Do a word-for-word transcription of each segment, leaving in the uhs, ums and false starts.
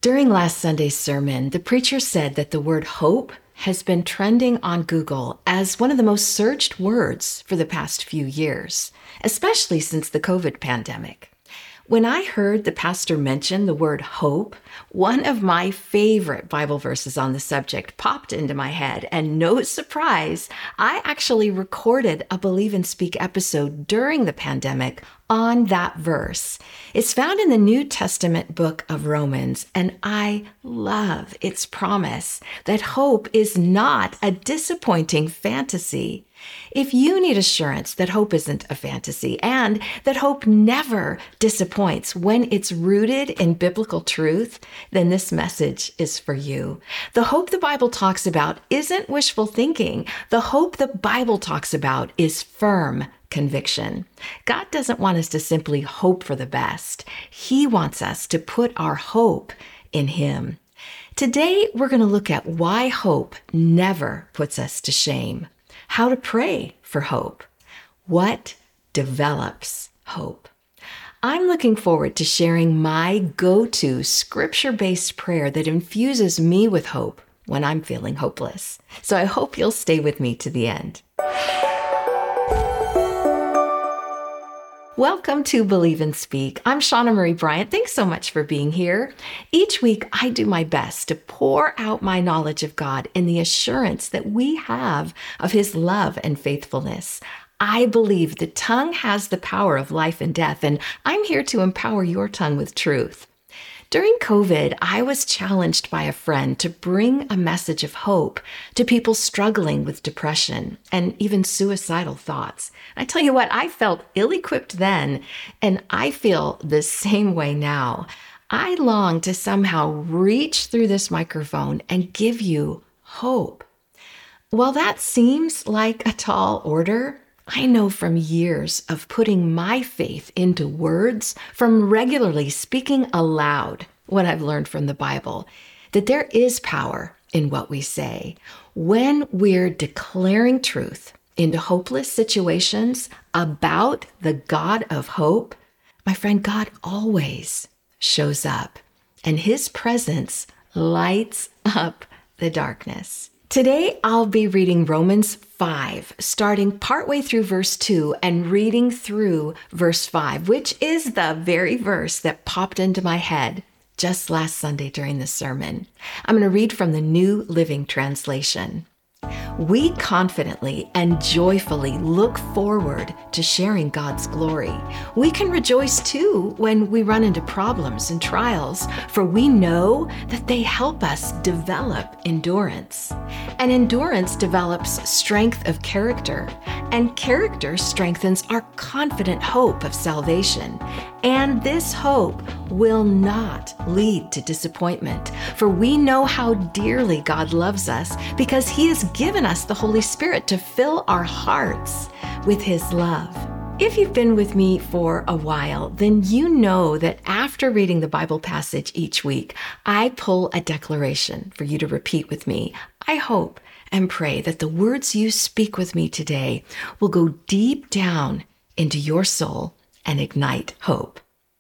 During last Sunday's sermon, the preacher said that the word hope has been trending on Google as one of the most searched words for the past few years, especially since the COVID pandemic. When I heard the pastor mention the word hope, one of my favorite Bible verses on the subject popped into my head, and no surprise, I actually recorded a Believe and Speak episode during the pandemic on that verse. It's found in the New Testament book of Romans, and I love its promise that hope is not a disappointing fantasy. If you need assurance that hope isn't a fantasy and that hope never disappoints when it's rooted in biblical truth, then this message is for you. The hope the Bible talks about isn't wishful thinking. The hope the Bible talks about is firm conviction. God doesn't want us to simply hope for the best. He wants us to put our hope in Him. Today, we're going to look at why hope never puts us to shame. How to pray for hope. What develops hope? I'm looking forward to sharing my go-to scripture-based prayer that infuses me with hope when I'm feeling hopeless. So I hope you'll stay with me to the end. Welcome to Believe and Speak. I'm Shauna Marie Bryant. Thanks so much for being here. Each week, I do my best to pour out my knowledge of God in the assurance that we have of His love and faithfulness. I believe the tongue has the power of life and death, and I'm here to empower your tongue with truth. During COVID, I was challenged by a friend to bring a message of hope to people struggling with depression and even suicidal thoughts. I tell you what, I felt ill-equipped then, and I feel the same way now. I long to somehow reach through this microphone and give you hope. While that seems like a tall order, I know from years of putting my faith into words, from regularly speaking aloud what I've learned from the Bible, that there is power in what we say. When we're declaring truth into hopeless situations about the God of hope, my friend, God always shows up, and His presence lights up the darkness. Today, I'll be reading Romans five, starting partway through verse two and reading through verse five, which is the very verse that popped into my head just last Sunday during the sermon. I'm going to read from the New Living Translation. We confidently and joyfully look forward to sharing God's glory. We can rejoice too when we run into problems and trials, for we know that they help us develop endurance. And endurance develops strength of character, and character strengthens our confident hope of salvation. And this hope will not lead to disappointment, for we know how dearly God loves us because He has given us the Holy Spirit to fill our hearts with His love. If you've been with me for a while, then you know that after reading the Bible passage each week, I pull a declaration for you to repeat with me. I hope and pray that the words you speak with me today will go deep down into your soul and ignite hope.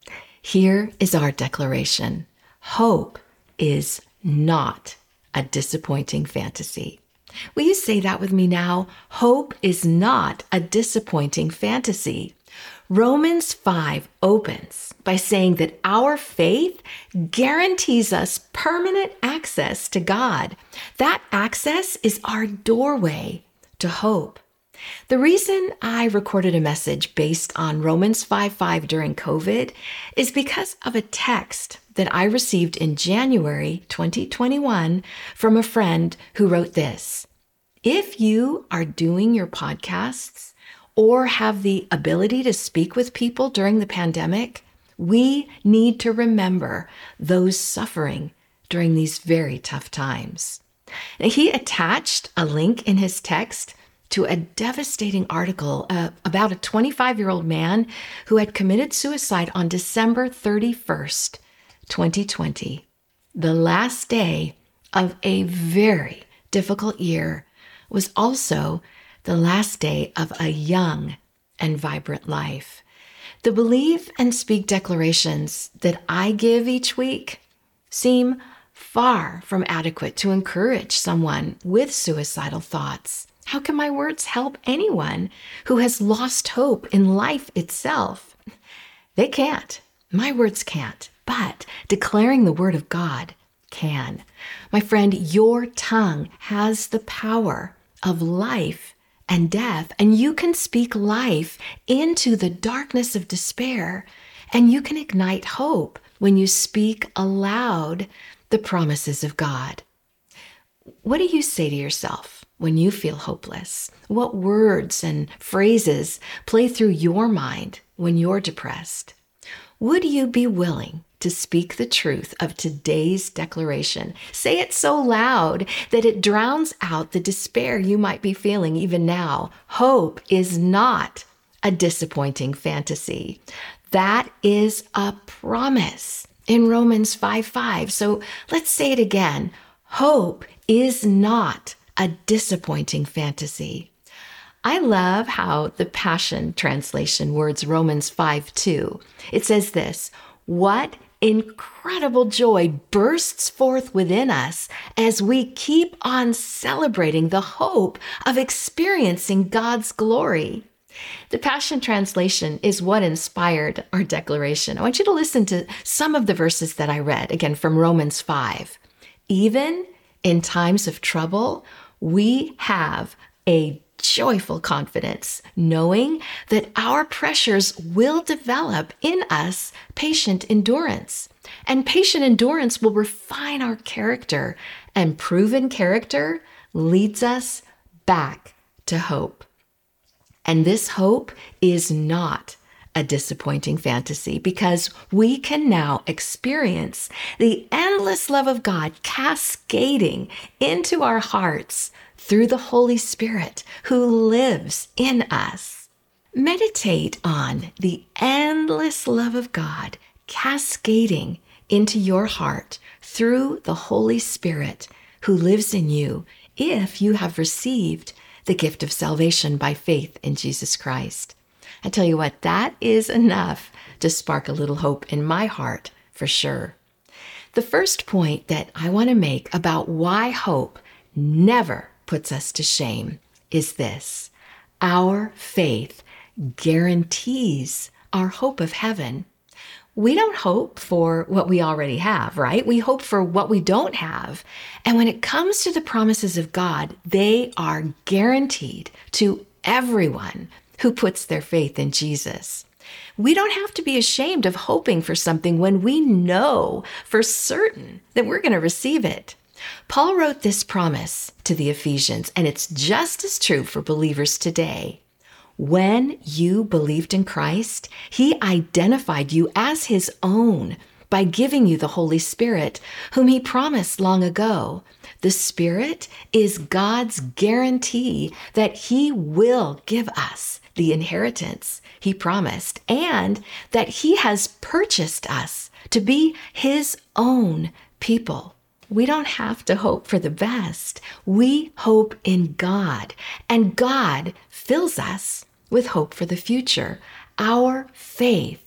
Here is our declaration. Hope is not a disappointing fantasy. Will you say that with me now? Hope is not a disappointing fantasy. Romans five opens by saying that our faith guarantees us permanent access to God. That access is our doorway to hope. The reason I recorded a message based on Romans five five during COVID is because of a text that I received in January twenty twenty-one from a friend who wrote this. If you are doing your podcasts or have the ability to speak with people during the pandemic, we need to remember those suffering during these very tough times. Now, he attached a link in his text to a devastating article uh, about a twenty-five-year-old man who had committed suicide on December thirty-first, twenty twenty. The last day of a very difficult year was also the last day of a young and vibrant life. The Believe and Speak declarations that I give each week, seem far from adequate to encourage someone with suicidal thoughts. How can my words help anyone who has lost hope in life itself? They can't. My words can't. But declaring the word of God can. My friend, your tongue has the power of life and death, and you can speak life into the darkness of despair, and you can ignite hope when you speak aloud the promises of God. What do you say to yourself when you feel hopeless? What words and phrases play through your mind when you're depressed? Would you be willing to speak the truth of today's declaration? Say it so loud that it drowns out the despair you might be feeling even now. Hope is not a disappointing fantasy. That is a promise in Romans five five. So let's say it again. Hope is not a disappointing fantasy. I love how the Passion Translation words Romans five two. It says this: what incredible joy bursts forth within us as we keep on celebrating the hope of experiencing God's glory. The Passion Translation is what inspired our declaration. I want you to listen to some of the verses that I read, again from Romans five. Even in times of trouble, we have a joyful confidence, knowing that our pressures will develop in us patient endurance. And patient endurance will refine our character, and proven character leads us back to hope. And this hope is not a disappointing fantasy, because we can now experience the endless love of God cascading into our hearts through the Holy Spirit who lives in us. Meditate on the endless love of God cascading into your heart through the Holy Spirit who lives in you if you have received the gift of salvation by faith in Jesus Christ. I tell you what, that is enough to spark a little hope in my heart for sure. The first point that I want to make about why hope never puts us to shame is this: our faith guarantees our hope of heaven. We don't hope for what we already have, right? We hope for what we don't have. And when it comes to the promises of God, they are guaranteed to everyone who puts their faith in Jesus. We don't have to be ashamed of hoping for something when we know for certain that we're going to receive it. Paul wrote this promise to the Ephesians, and it's just as true for believers today. When you believed in Christ, he identified you as his own by giving you the Holy Spirit, whom he promised long ago. The Spirit is God's guarantee that he will give us the inheritance he promised, and that he has purchased us to be his own people. We don't have to hope for the best. We hope in God, and God fills us with hope for the future. Our faith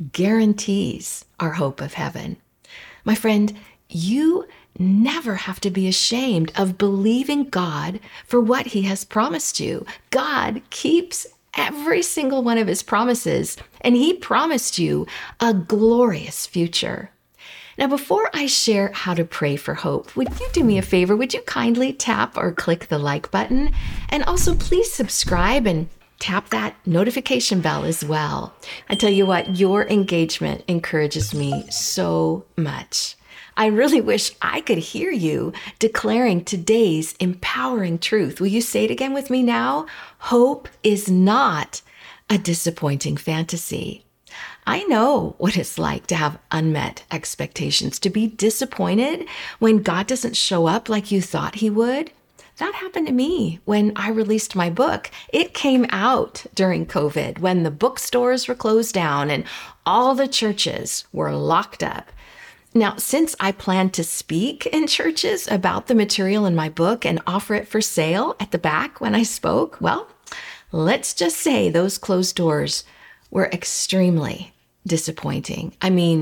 guarantees our hope of heaven. My friend, you never have to be ashamed of believing God for what he has promised you. God keeps every single one of his promises, and he promised you a glorious future. Now, before I share how to pray for hope, would you do me a favor? Would you kindly tap or click the like button? And also please subscribe and tap that notification bell as well. I tell you what, your engagement encourages me so much. I really wish I could hear you declaring today's empowering truth. Will you say it again with me now? Hope is not a disappointing fantasy. I know what it's like to have unmet expectations, to be disappointed when God doesn't show up like you thought he would. That happened to me when I released my book. It came out during COVID when the bookstores were closed down and all the churches were locked up. Now, since I plan to speak in churches about the material in my book and offer it for sale at the back when I spoke, well, let's just say those closed doors were extremely disappointing. I mean,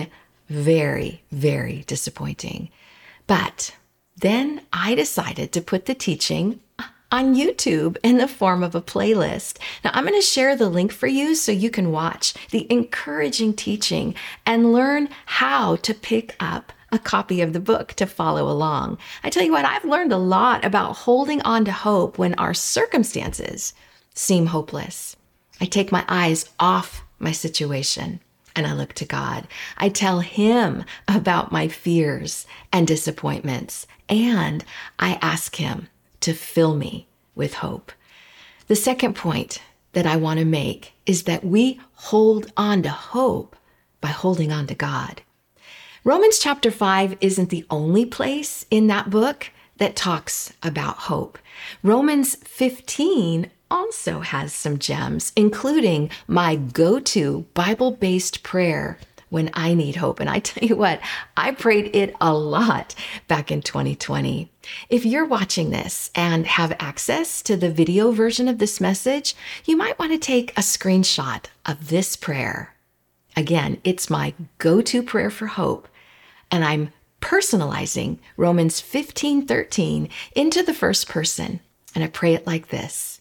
Very, very disappointing. But then I decided to put the teaching on YouTube in the form of a playlist. Now, I'm going to share the link for you so you can watch the encouraging teaching and learn how to pick up a copy of the book to follow along. I tell you what, I've learned a lot about holding on to hope when our circumstances seem hopeless. I take my eyes off my situation and I look to God. I tell Him about my fears and disappointments, and I ask Him to fill me with hope. The second point that I want to make is that we hold on to hope by holding on to God. Romans chapter five isn't the only place in that book that talks about hope. Romans fifteen also has some gems, including my go-to Bible-based prayer when I need hope. And I tell you what, I prayed it a lot back in twenty twenty. If you're watching this and have access to the video version of this message, you might want to take a screenshot of this prayer. Again, it's my go-to prayer for hope. And I'm personalizing Romans fifteen thirteen into the first person. And I pray it like this.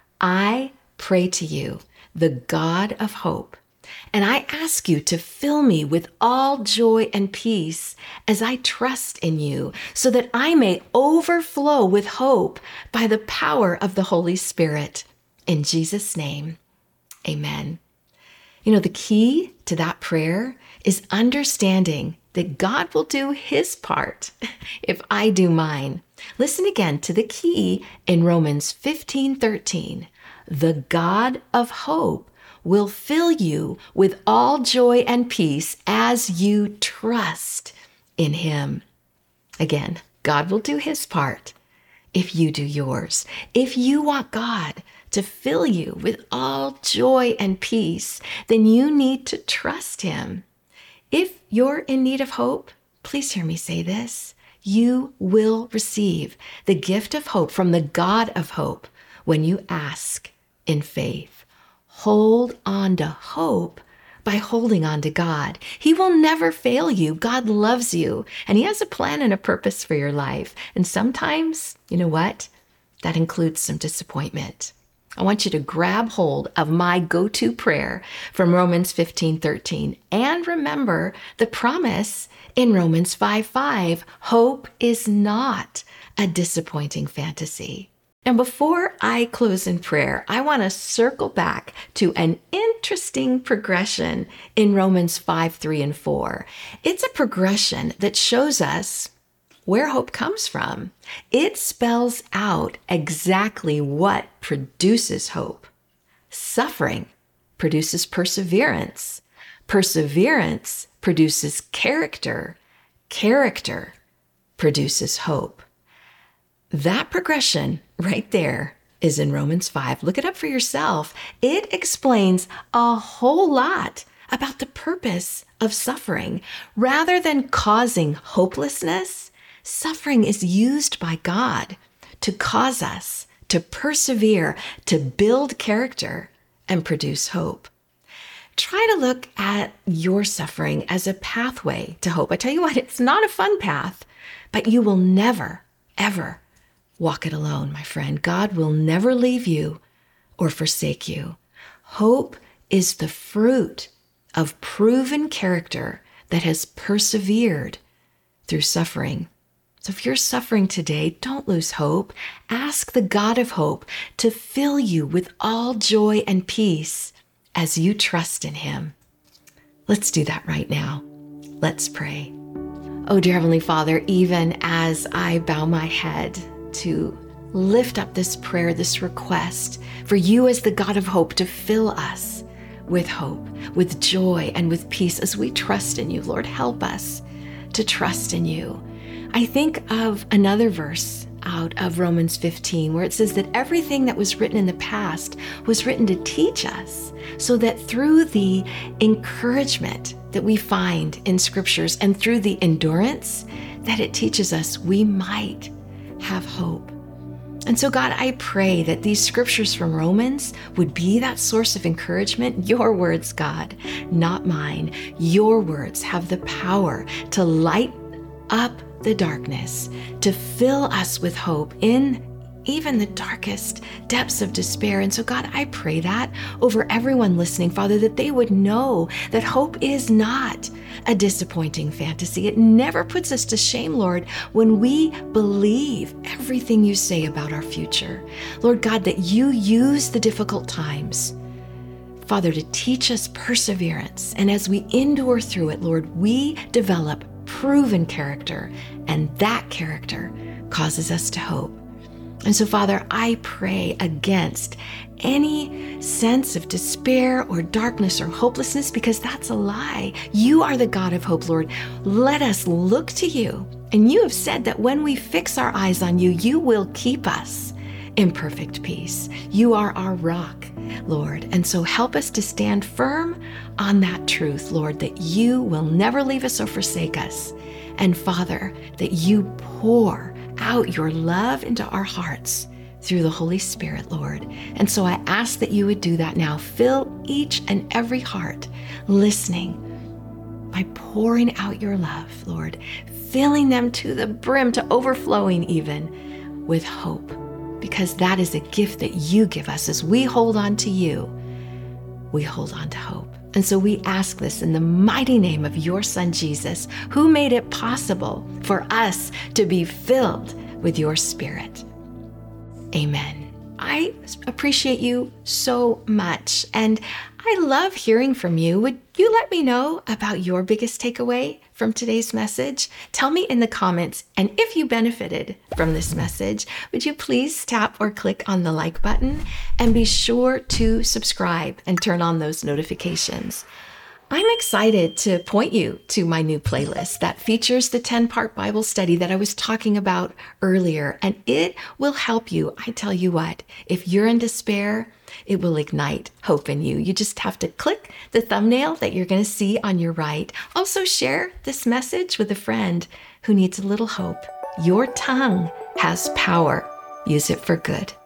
I pray to you, the God of hope, and I ask you to fill me with all joy and peace as I trust in you, so that I may overflow with hope by the power of the Holy Spirit. In Jesus' name, amen. You know, the key to that prayer is understanding that God will do His part if I do mine. Listen again to the key in Romans fifteen thirteen. The God of hope will fill you with all joy and peace as you trust in Him. Again, God will do His part if you do yours. If you want God to fill you with all joy and peace, then you need to trust Him. If you're in need of hope, please hear me say this. You will receive the gift of hope from the God of hope when you ask in faith. Hold on to hope by holding on to God. He will never fail you. God loves you, and He has a plan and a purpose for your life. And sometimes, you know what? That includes some disappointment. I want you to grab hold of my go-to prayer from Romans fifteen thirteen. And remember the promise in Romans five five. Hope is not a disappointing fantasy. And before I close in prayer, I want to circle back to an interesting progression in Romans five three and four. It's a progression that shows us where hope comes from. It spells out exactly what produces hope. Suffering produces perseverance. Perseverance produces character. Character produces hope. That progression right there is in Romans five. Look it up for yourself. It explains a whole lot about the purpose of suffering. Rather than causing hopelessness, suffering is used by God to cause us to persevere, to build character, and produce hope. Try to look at your suffering as a pathway to hope. I tell you what, it's not a fun path, but you will never, ever walk it alone, my friend. God will never leave you or forsake you. Hope is the fruit of proven character that has persevered through suffering. So if you're suffering today, don't lose hope. Ask the God of hope to fill you with all joy and peace as you trust in Him. Let's do that right now. Let's pray. Oh, dear Heavenly Father, even as I bow my head to lift up this prayer, this request for you as the God of hope to fill us with hope, with joy, and with peace as we trust in you. Lord, help us to trust in you. I think of another verse out of Romans fifteen where it says that everything that was written in the past was written to teach us, so that through the encouragement that we find in scriptures and through the endurance that it teaches us, we might have hope. And so, God, I pray that these scriptures from Romans would be that source of encouragement. Your words, God, not mine. Your words have the power to light up the darkness, to fill us with hope in even the darkest depths of despair. And so, God, I pray that over everyone listening, Father, that they would know that hope is not a disappointing fantasy. It never puts us to shame, Lord, when we believe everything you say about our future. Lord God, that you use the difficult times, Father, to teach us perseverance. And as we endure through it, Lord, we develop proven character, and that character causes us to hope. And so, Father, I pray against any sense of despair or darkness or hopelessness, because that's a lie. You are the God of hope, Lord. Let us look to you. And you have said that when we fix our eyes on you, you will keep us in perfect peace. You are our rock, Lord. And so help us to stand firm on that truth, Lord, that you will never leave us or forsake us. And Father, that you pour out your love into our hearts through the Holy Spirit, Lord. And so I ask that you would do that now. Fill each and every heart listening by pouring out your love, Lord, filling them to the brim, to overflowing even with hope, because that is a gift that you give us. As we hold on to you, we hold on to hope. And so we ask this in the mighty name of your Son, Jesus, who made it possible for us to be filled with your Spirit. Amen. I appreciate you so much, and I love hearing from you. Would you let me know about your biggest takeaway from today's message? Tell me in the comments, and if you benefited from this message, would you please tap or click on the like button, and be sure to subscribe and turn on those notifications. I'm excited to point you to my new playlist that features the ten-part Bible study that I was talking about earlier, and it will help you. I tell you what, if you're in despair, it will ignite hope in you. You just have to click the thumbnail that you're going to see on your right. Also, share this message with a friend who needs a little hope. Your tongue has power. Use it for good.